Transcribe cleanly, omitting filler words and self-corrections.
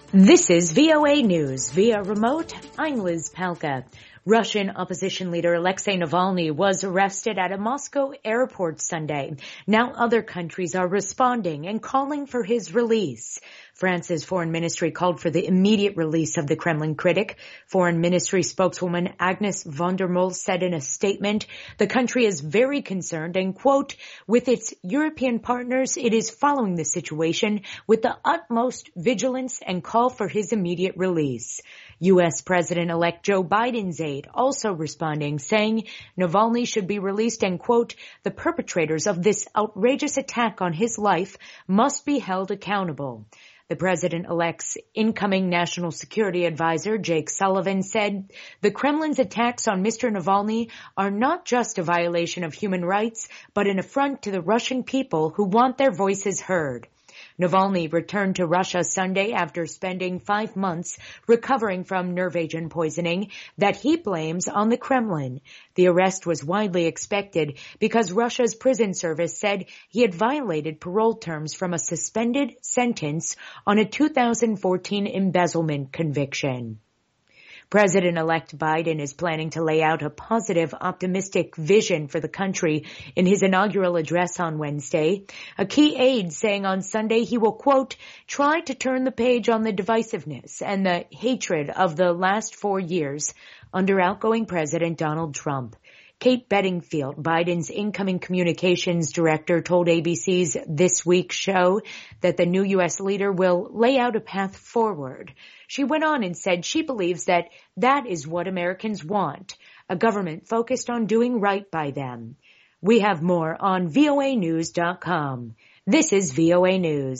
This is VOA News. Via remote, I'm Liz Palka. Russian opposition leader Alexei Navalny was arrested at a Moscow airport Sunday. Now other countries are responding and calling for his release. France's foreign ministry called for the immediate release of the Kremlin critic. Foreign ministry spokeswoman Agnes von der Moll said in a statement, the country is very concerned and, quote, with its European partners, it is following the situation with the utmost vigilance and call for his immediate release. U.S. President-elect Joe Biden's aide also responding, saying Navalny should be released and, quote, the perpetrators of this outrageous attack on his life must be held accountable. The president-elect's incoming national security advisor, Jake Sullivan, said the Kremlin's attacks on Mr. Navalny are not just a violation of human rights, but an affront to the Russian people who want their voices heard. Navalny returned to Russia Sunday after spending 5 months recovering from nerve agent poisoning that he blames on the Kremlin. The arrest was widely expected because Russia's prison service said he had violated parole terms from a suspended sentence on a 2014 embezzlement conviction. President-elect Biden is planning to lay out a positive, optimistic vision for the country in his inaugural address on Wednesday. A key aide saying on Sunday he will, quote, try to turn the page on the divisiveness and the hatred of the last 4 years under outgoing President Donald Trump. Kate Bedingfield, Biden's incoming communications director, told ABC's This Week show that the new U.S. leader will lay out a path forward. She went on and said she believes that is what Americans want, a government focused on doing right by them. We have more on voanews.com. This is VOA News.